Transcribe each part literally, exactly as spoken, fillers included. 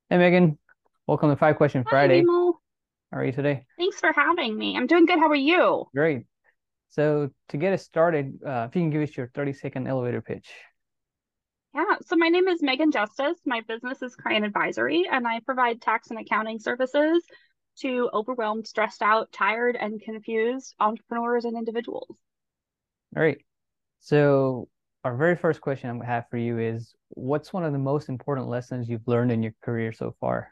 Hey Megan, welcome to Five Question Hi, Friday. Vimo. How are you today? Thanks for having me. I'm doing good. How are you? Great. So to get us started, uh, if you can give us your thirty second elevator pitch. Yeah, so my name is Megan Justice. My business is Crane Advisory, and I provide tax and accounting services to overwhelmed, stressed out, tired, and confused entrepreneurs and individuals. All right. So our very first question I'm gonna have for you is, what's one of the most important lessons you've learned in your career so far?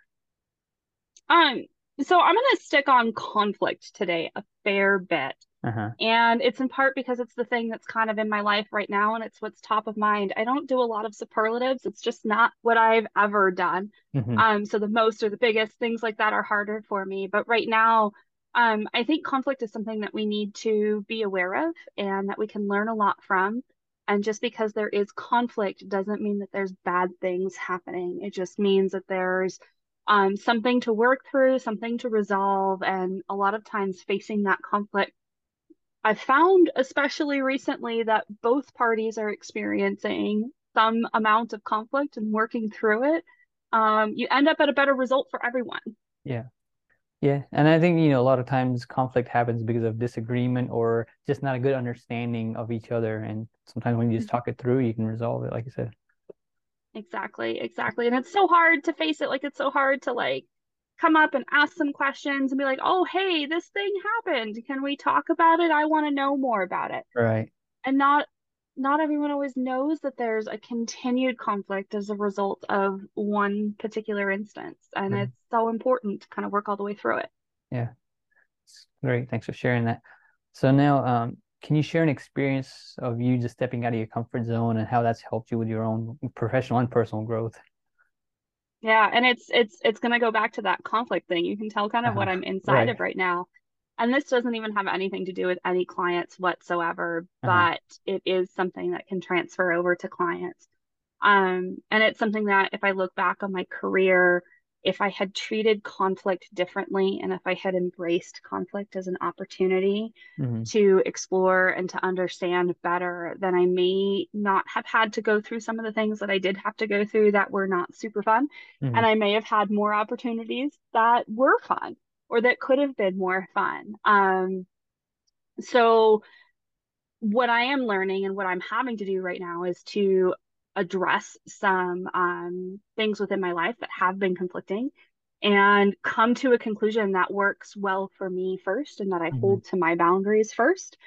Um, so I'm going to stick on conflict today a fair bit. Uh-huh. And it's in part because it's the thing that's kind of in my life right now, and it's what's top of mind. I don't do a lot of superlatives. It's just not what I've ever done. Hmm. Um, so the most or the biggest things like that are harder for me. But right now, um, I think conflict is something that we need to be aware of and that we can learn a lot from. And just because there is conflict doesn't mean that there's bad things happening. It just means that there's um, something to work through, something to resolve, and a lot of times facing that conflict I found, especially recently, that both parties are experiencing some amount of conflict and working through it. Um, you end up at a better result for everyone. Yeah. Yeah. And I think, you know, a lot of times conflict happens because of disagreement or just not a good understanding of each other. And sometimes when you just Mhm. talk it through, you can resolve it, like you said. Exactly, exactly. And it's so hard to face it. Like, it's so hard to like come up and ask some questions and be like, oh, hey, this thing happened. Can we talk about it? I want to know more about it. Right. And not not everyone always knows that there's a continued conflict as a result of one particular instance. And Right. it's so important to kind of work all the way through it. Yeah. Great. Thanks for sharing that. So now, um, can you share an experience of you just stepping out of your comfort zone and how that's helped you with your own professional and personal growth? Yeah, and it's it's it's gonna go back to that conflict thing. You can tell kind of Uh-huh. what I'm inside Right. of right now. And this doesn't even have anything to do with any clients whatsoever, Uh-huh. but it is something that can transfer over to clients. Um, and it's something that if I look back on my career, if I had treated conflict differently and if I had embraced conflict as an opportunity Hmm. to explore and to understand better, then I may not have had to go through some of the things that I did have to go through that were not super fun. And Hmm. I may have had more opportunities that were fun or that could have been more fun. Um, so what I am learning and what I'm having to do right now is to address some um, things within my life that have been conflicting and come to a conclusion that works well for me first and that I Hmm. hold to my boundaries first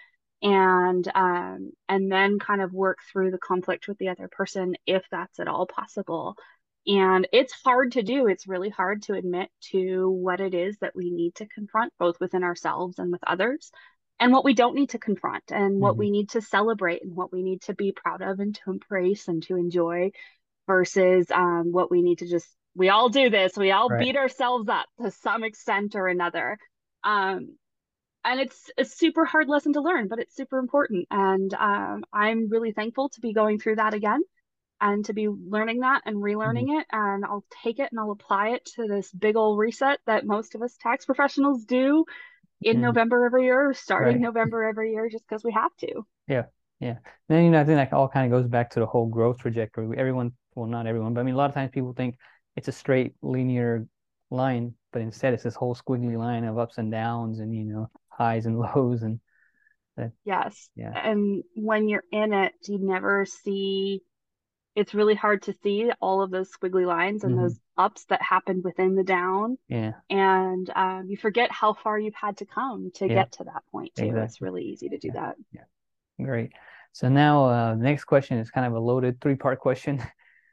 and um, and then kind of work through the conflict with the other person if that's at all possible. And it's hard to do. It's really hard to admit to what it is that we need to confront, both within ourselves and with others, and what we don't need to confront, and what Hmm. we need to celebrate, and what we need to be proud of and to embrace and to enjoy, versus um, what we need to just, we all do this, we all Right. beat ourselves up to some extent or another. Um, and it's a super hard lesson to learn, but it's super important. And um, I'm really thankful to be going through that again and to be learning that and Hmm. relearning it. And I'll take it and I'll apply it to this big old reset that most of us tax professionals do in Yeah. November every year, or starting Right. November every year, just because we have to. Yeah. Yeah. Then, you know, I think that all kind of goes back to the whole growth trajectory. Everyone, well, not everyone, but I mean, a lot of times people think it's a straight linear line, but instead it's this whole squiggly line of ups and downs and, you know, highs and lows and that, Yes. yeah. And when you're in it, you never see, it's really hard to see all of those squiggly lines and Hmm. those ups that happen within the down. Yeah. And um, you forget how far you've had to come to Yeah. get to that point, too. It's Exactly. really easy to do Yeah. that. Yeah. Great. So now, uh, the next question is kind of a loaded three-part question.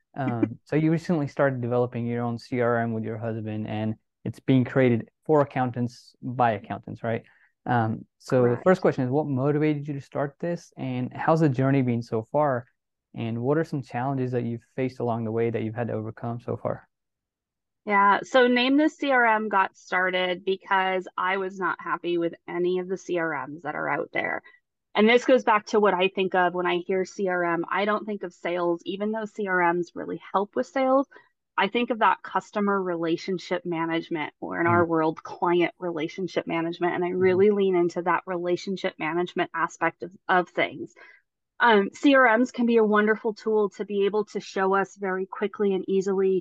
Um, so you recently started developing your own C R M with your husband, and it's being created for accountants by accountants, right? Um, so the first Correct. question is, what motivated you to start this, and how's the journey been so far? And what are some challenges that you've faced along the way that you've had to overcome so far? Yeah. So Name This C R M got started because I was not happy with any of the C R Ms that are out there. And this goes back to what I think of when I hear C R M. I don't think of sales, even though C R Ms really help with sales. I think of that customer relationship management, or in Mm-hmm. our world, client relationship management. And I Mm-hmm. really lean into that relationship management aspect of, of things. Um, C R Ms can be a wonderful tool to be able to show us very quickly and easily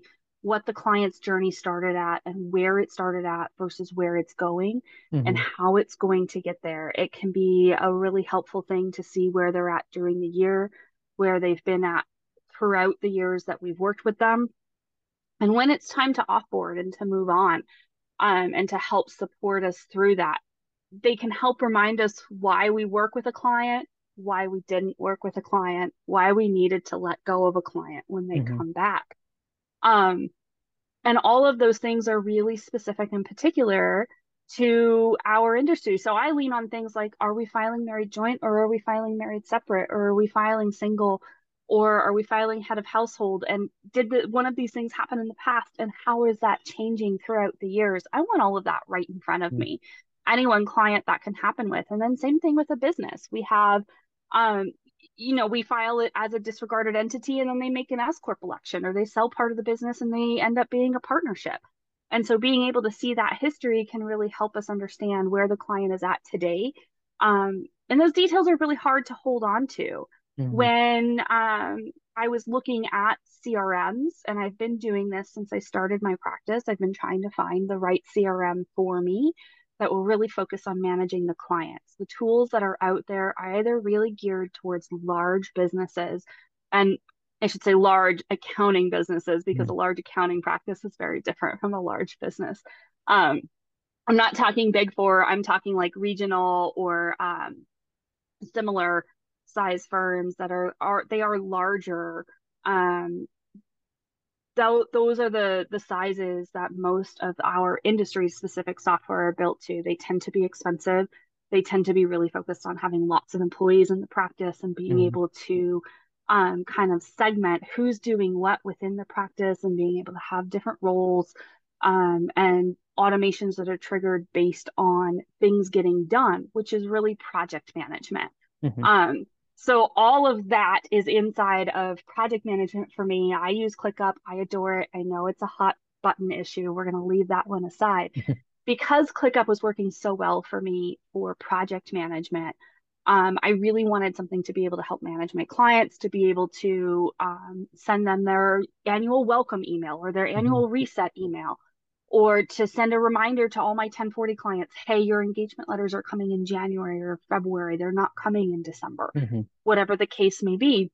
what the client's journey started at and where it started at versus where it's going and Hmm. how it's going to get there. It can be a really helpful thing to see where they're at during the year, where they've been at throughout the years that we've worked with them, and when it's time to offboard and to move on, um, and to help support us through that. They can help remind us why we work with a client, why we didn't work with a client, why we needed to let go of a client when they Hmm. come back. Um, and all of those things are really specific and particular to our industry. So I lean on things like, are we filing married joint, or are we filing married separate, or are we filing single, or are we filing head of household? And did the, one of these things happen in the past? And how is that changing throughout the years? I want all of that right in front of me. Any one client that can happen with. And then same thing with a business. We have um, you know, we file it as a disregarded entity and then they make an S corp election, or they sell part of the business and they end up being a partnership. And so being able to see that history can really help us understand where the client is at today. Um, and those details are really hard to hold on to. Hmm. When um, I was looking at C R Ms, and I've been doing this since I started my practice, I've been trying to find the right C R M for me that will really focus on managing the clients. The tools that are out there are either really geared towards large businesses, and I should say large accounting businesses, because a large accounting practice is very different from a large business. Um, I'm not talking big four, I'm talking like regional or um, similar size firms that are, are they are larger. Um, th those are the the sizes that most of our industry specific software are built to. They tend to be expensive. They tend to be really focused on having lots of employees in the practice and being Hmm. able to um, kind of segment who's doing what within the practice and being able to have different roles, um, and automations that are triggered based on things getting done, which is really project management. Hmm. Um, so all of that is inside of project management for me. I use ClickUp. I adore it. I know it's a hot button issue. We're going to leave that one aside. Because ClickUp was working so well for me for project management, um, I really wanted something to be able to help manage my clients, to be able to um, send them their annual welcome email or their Hmm. annual reset email, or to send a reminder to all my ten forty clients, hey, your engagement letters are coming in January or February. They're not coming in December, Hmm. whatever the case may be.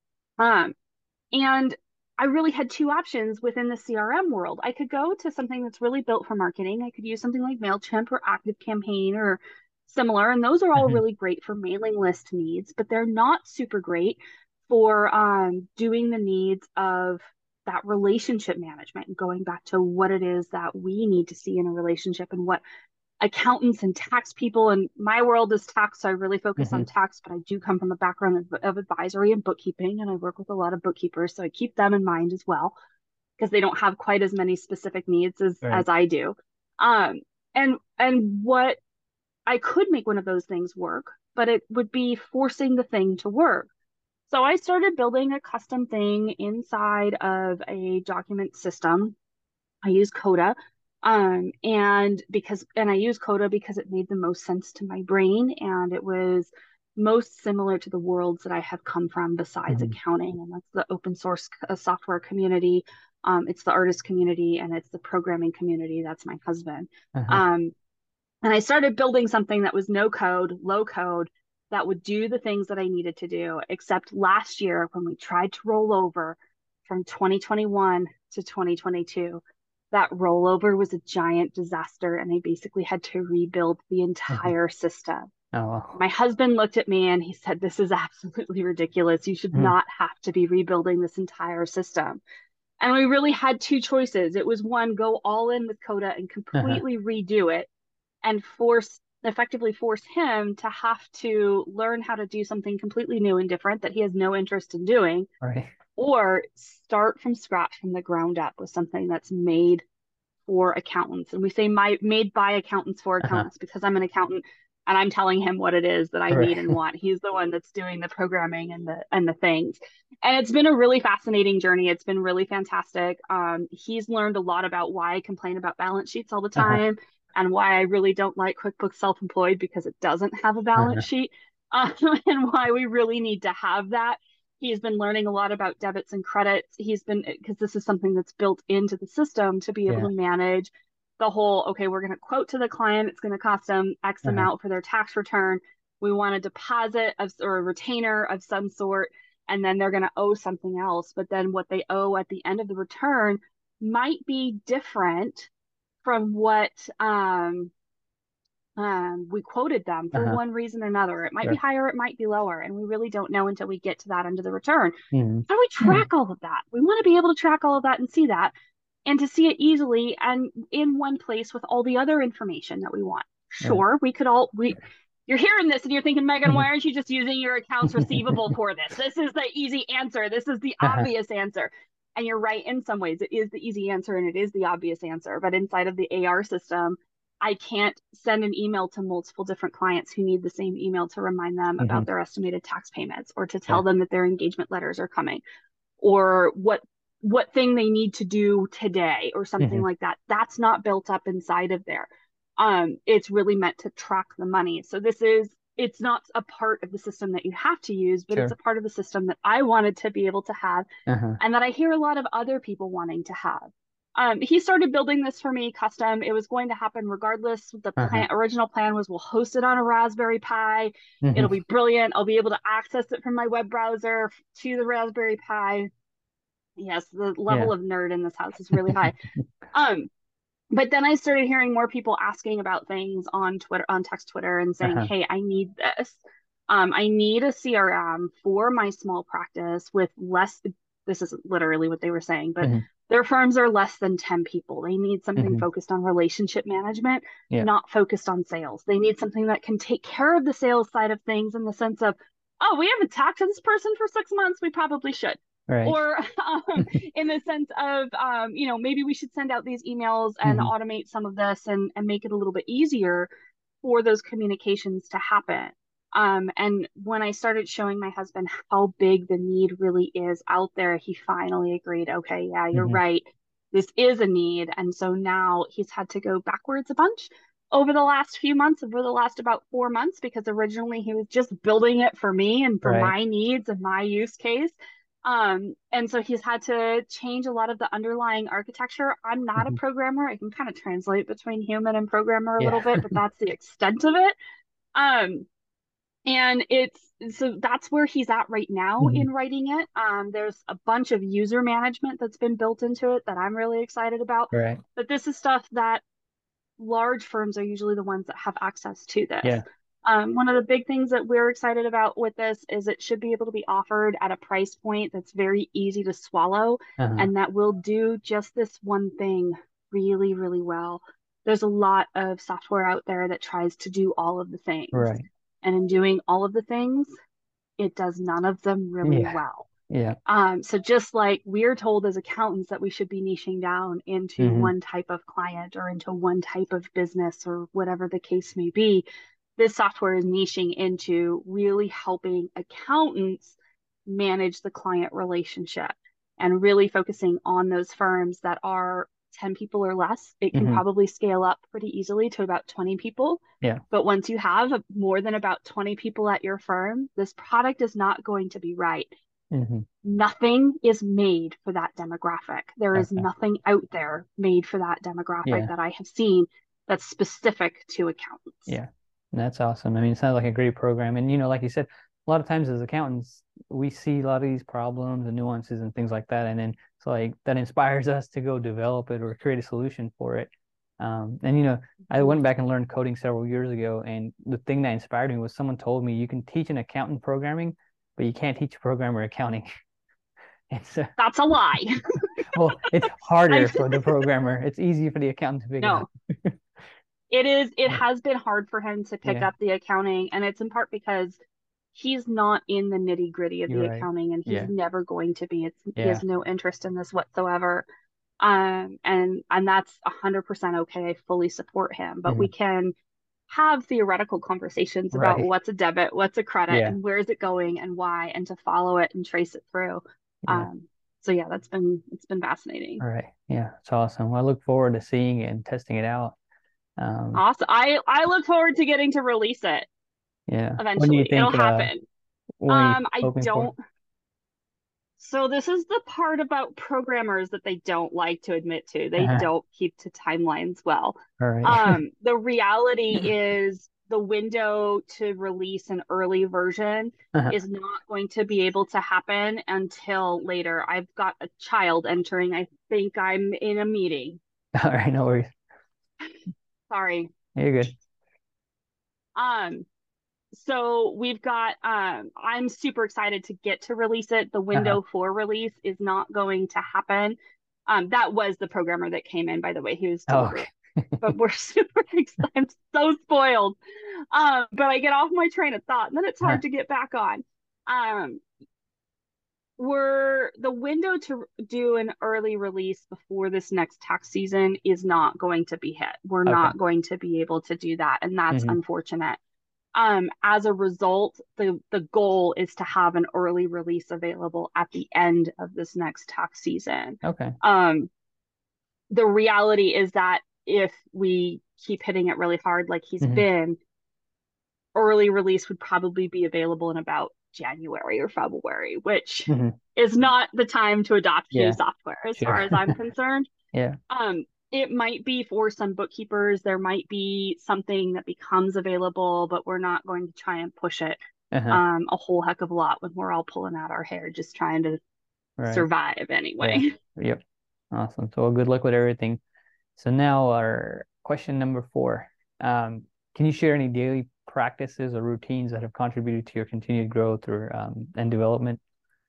Um, and I really had two options within the C R M world. I could go to something that's really built for marketing. I could use something like MailChimp or ActiveCampaign or similar. And those are all Hmm. really great for mailing list needs, but they're not super great for um, doing the needs of that relationship management and going back to what it is that we need to see in a relationship and what accountants and tax people, and my world is tax, so I really focus on Hmm. tax, but I do come from a background of, of advisory and bookkeeping, and I work with a lot of bookkeepers, so I keep them in mind as well because they don't have quite as many specific needs as Right. as I do. Um, and and what I could make one of those things work, but it would be forcing the thing to work. So I started building a custom thing inside of a document system. I use Coda. Um, and because, and I use Coda because it made the most sense to my brain and it was most similar to the worlds that I have come from besides Hmm. accounting. And that's the open source uh, software community. Um, it's the artist community and it's the programming community. That's my husband. Uh-huh. Um, and I started building something that was no code, low code, that would do the things that I needed to do. Except last year, when we tried to roll over from twenty twenty-one to twenty twenty-two, that rollover was a giant disaster. And I basically had to rebuild the Hmm. entire system. Oh, well. My husband looked at me and he said, "This is absolutely ridiculous. You should Hmm. not have to be rebuilding this entire system." And we really had two choices. It was one, go all in with Coda and Uh-huh. completely redo it and force effectively force him to have to learn how to do something completely new and different that he has no interest in doing, Right. or start from scratch from the ground up with something that's made for accountants. And we say my made by accountants for Uh-huh. accountants because I'm an accountant and I'm telling him what it is that I Right. need and want. He's the one that's doing the programming and the and the things. And it's been a really fascinating journey. It's been really fantastic. Um, he's learned a lot about why I complain about balance sheets all the Uh-huh. time and why I really don't like QuickBooks Self-Employed because it doesn't have a balance Uh-huh. sheet, um, and why we really need to have that. He's been learning a lot about debits and credits. He's been, because this is something that's built into the system to be able Yeah. to manage the whole, okay, we're going to quote to the client, it's going to cost them X Uh-huh. amount for their tax return. We want a deposit of or a retainer of some sort, and then they're going to owe something else. But then what they owe at the end of the return might be different from what um, um, we quoted them for Uh-huh. one reason or another. It might be Sure. higher, it might be lower, and we really don't know until we get to that end of the return. Hmm. How do we track all of that? We want to be able to track all of that and see that, and to see it easily and in one place with all the other information that we want. Right. Sure, we could all we you're hearing this and you're thinking, Megan, why aren't you just using your accounts receivable for this? This is the easy answer. This is the Uh-huh. obvious answer. And you're right, in some ways, it is the easy answer and it is the obvious answer. But inside of the A R system, I can't send an email to multiple different clients who need the same email to remind them Hmm. about their estimated tax payments or to Yeah. tell them that their engagement letters are coming or what what thing they need to do today or something Hmm. like that. That's not built up inside of there. Um, it's really meant to track the money. So this is it's not a part of the system that you have to use, but it's Sure. a part of the system that I wanted to be able to have Uh-huh. and that I hear a lot of other people wanting to have. Um, he started building this for me custom. It was going to happen regardless. The Uh-huh. plan, original plan was we'll host it on a Raspberry Pi. It'll Hmm. be brilliant. I'll be able to access it from my web browser to the Raspberry Pi. Yes, the level Yeah. of nerd in this house is really high. Um, but then I started hearing more people asking about things on Twitter, on text Twitter, and saying, Uh-huh. "Hey, I need this. Um, I need a C R M for my small practice with less." This is literally what they were saying, but Hmm. their firms are less than ten people. They need something Hmm. focused on relationship management, Yeah. not focused on sales. They need something that can take care of the sales side of things in the sense of, oh, we haven't talked to this person for six months. We probably should. Right. Or um, in the sense of, um, you know, maybe we should send out these emails and Hmm. automate some of this and, and make it a little bit easier for those communications to happen. Um, and when I started showing my husband how big the need really is out there, he finally agreed, okay, yeah, you're Hmm. right. This is a need. And so now he's had to go backwards a bunch over the last few months, over the last about four months, because originally he was just building it for me and for Right. my needs and my use case. Um, and so he's had to change a lot of the underlying architecture. I'm not a Hmm. programmer. I can kind of translate between human and programmer a little Yeah. bit, but that's the extent of it. Um, and it's so that's where he's at right now Hmm. in writing it. Um, there's a bunch of user management that's been built into it that I'm really excited about. Right. But this is stuff that large firms are usually the ones that have access to this. Yeah. Um, one of the big things that we're excited about with this is it should be able to be offered at a price point that's very easy to swallow Uh-huh. and that will do just this one thing really, really well. There's a lot of software out there that tries to do all of the things. Right. And in doing all of the things, it does none of them really Yeah. well. Yeah. Um, so just like we're told as accountants that we should be niching down into Hmm. one type of client or into one type of business or whatever the case may be, this software is niching into really helping accountants manage the client relationship and really focusing on those firms that are ten people or less. It can Hmm. probably scale up pretty easily to about twenty people. Yeah. But once you have more than about twenty people at your firm, this product is not going to be right. Hmm. Nothing is made for that demographic. There is Okay. nothing out there made for that demographic Yeah. that I have seen that's specific to accountants. Yeah. That's awesome. I mean, it sounds like a great program. And, you know, like you said, a lot of times as accountants, we see a lot of these problems and nuances and things like that. And then it's like that inspires us to go develop it or create a solution for it. Um, and, you know, I Mhm. went back and learned coding several years ago. And the thing that inspired me was someone told me you can teach an accountant programming, but you can't teach a programmer accounting. And so, That's a lie. well, it's I harder for the programmer. It's easy for the accountant to pick it up. no, it is, it But has been hard for him to pick yeah, up the accounting, and it's in part because he's not in the nitty gritty of you're the right. accounting, and he's Yeah. never going to be. It's he Yeah. has no interest in this whatsoever. Um, and and that's a hundred percent okay. I fully support him, but we Hmm. can have theoretical conversations about Right. what's a debit, what's a credit, Yeah. and where is it going and why, and to follow it and trace it through. Yeah. Um, so yeah, that's been it's been fascinating. All right. Yeah. It's awesome. Well, I look forward to seeing it and testing it out. Um, Awesome. I I look forward to getting to release it yeah. When do you eventually. It'll think, uh, happen. when are you Um, I hoping for? don't So this is the part about programmers that they don't like to admit to. They Uh-huh. don't keep to timelines well. All right. Um, the reality is the window to release an early version Uh-huh. is not going to be able to happen until later. I've got a child entering. I think I'm in a meeting. All right, no worries. Sorry. You're good. Um, So we've got, um, I'm super excited to get to release it. The Uh-huh. window for release is not going to happen. Um, that was the programmer that came in, by the way. He was Oh, deliberate, okay. but we're super excited. I'm so spoiled. Um, but I get off my train of thought and then it's Uh-huh. hard to get back on. Um, we're the window to do an early release before this next tax season is not going to be hit. We're Okay. not going to be able to do that, and that's Hmm. unfortunate. Um, as a result, the the goal is to have an early release available at the end of this next tax season. Okay. Um, the reality is that if we keep hitting it really hard like he's Hmm. been, early release would probably be available in about January or February, which Hmm. is not the time to adopt new Yeah, software as sure. far as I'm concerned. Yeah. Um, it might be for some bookkeepers, there might be something that becomes available, but we're not going to try and push it Uh-huh. um, a whole heck of a lot when we're all pulling out our hair just trying to Right. survive Yeah. anyway. Yep. Awesome. So good luck with everything. So now our question number four. Um, can you share any daily practices or routines that have contributed to your continued growth or um, and development?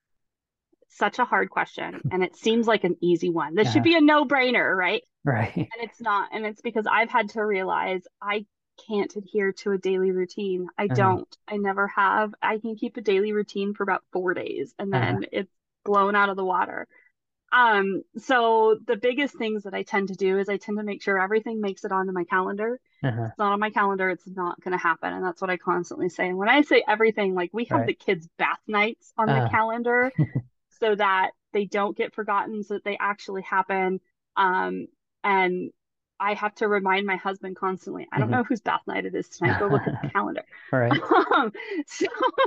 Such a hard question, and it seems like an easy one. This should Uh-huh. be a no-brainer, right? Right. And it's not. And it's because I've had to realize I can't adhere to a daily routine. I Uh-huh. don't. I never have. I can keep a daily routine for about four days and Uh-huh. then it's blown out of the water. Um, so the biggest things that I tend to do is I tend to make sure everything makes it onto my calendar. If Uh-huh. it's not on my calendar, it's not going to happen. And that's what I constantly say. And when I say everything, like we have Right. the kids' bath nights on the Uh, calendar so that they don't get forgotten, so that they actually happen. Um, and I have to remind my husband constantly, I don't mhm. know whose bath night it is tonight. Go look at the calendar. All right. Um, so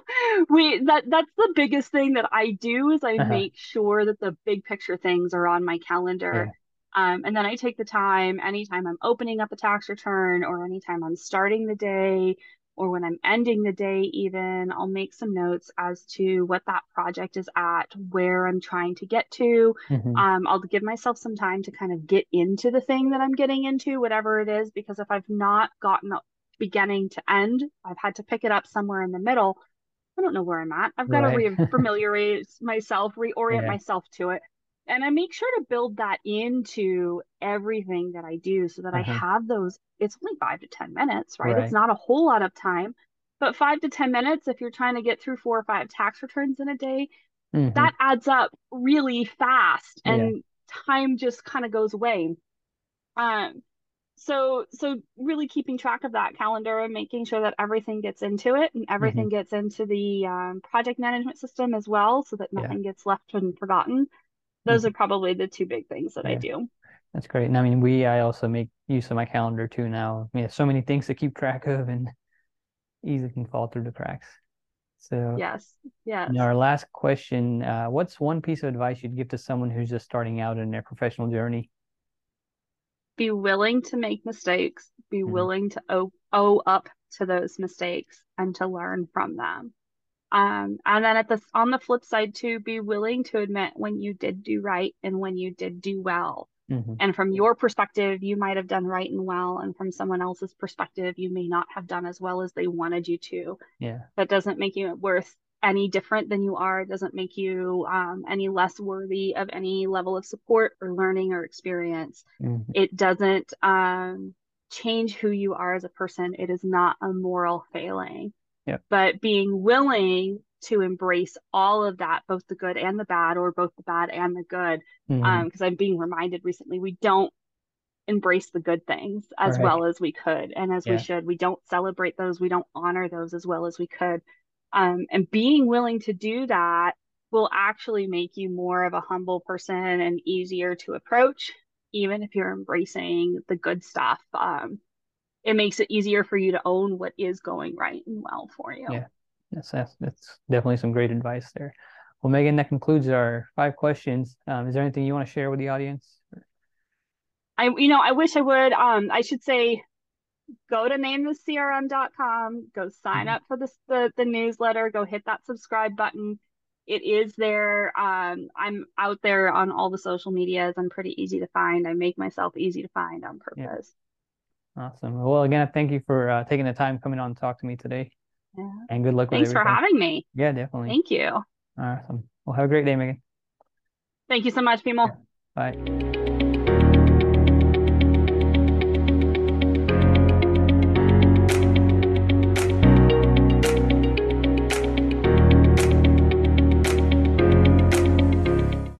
we that that's the biggest thing that I do is I Uh-huh. make sure that the big picture things are on my calendar. Yeah. Um, and then I take the time anytime I'm opening up a tax return or anytime I'm starting the day or when I'm ending the day, even, I'll make some notes as to what that project is at, where I'm trying to get to. Hmm. Um, I'll give myself some time to kind of get into the thing that I'm getting into, whatever it is, because if I've not gotten beginning to end, I've had to pick it up somewhere in the middle. I don't know where I'm at. I've got to Right. re-familiarize myself, reorient Yeah. myself to it. And I make sure to build that into everything that I do so that I Uh-huh. have those. It's only five to ten minutes, right? It's Right. not a whole lot of time, but five to ten minutes, if you're trying to get through four or five tax returns in a day, Hmm. that adds up really fast Yeah. and time just kind of goes away. Um, so so really keeping track of that calendar and making sure that everything gets into it and Hmm. everything gets into the um, project management system as well so that Yeah. nothing gets left and forgotten. Those are Hmm. probably the two big things that I Yeah. do. That's great. And I mean, we, I also make use of my calendar too now. I mean, so many things to keep track of and easily can fall through the cracks. So, Yes, you know, yes. our last question, uh, what's one piece of advice you'd give to someone who's just starting out in their professional journey? Be willing to make mistakes, be Hmm. willing to owe, owe up to those mistakes and to learn from them. Um, and then at the on the flip side too, be willing to admit when you did do right and when you did do well. Hmm. And from your perspective, you might have done right and well, and from someone else's perspective, you may not have done as well as they wanted you to. Yeah. That doesn't make you worth any different than you are. It doesn't make you um, any less worthy of any level of support or learning or experience. Hmm. It doesn't um, change who you are as a person. It is not a moral failing, Yep. but being willing to embrace all of that, both the good and the bad, or both the bad and the good. Hmm. Um, because I'm being reminded recently, we don't embrace the good things as Right. well as we could and as we Yeah. should. We don't celebrate those, we don't honor those as well as we could. Um, and being willing to do that will actually make you more of a humble person and easier to approach, even if you're embracing the good stuff. Um, it makes it easier for you to own what is going right and well for you. Yeah. That's, that's, that's definitely some great advice there. Well, Megan, that concludes our five questions. Um, is there anything you want to share with the audience? I, you know, I wish I would. Um, I should say go to name the C R M dot com, go sign Mhm. up for this, the, the newsletter, go hit that subscribe button. It is there. Um, I'm out there on all the social medias. I'm pretty easy to find. I make myself easy to find on Yeah, purpose. awesome. Well, again, thank you for uh, taking the time coming on to talk to me today, Yeah. and good luck with Thanks for everything. having me. Yeah, definitely. Thank you. Awesome. Well, have a great day, Megan. Thank you so much, Yeah. Bimal. Bye.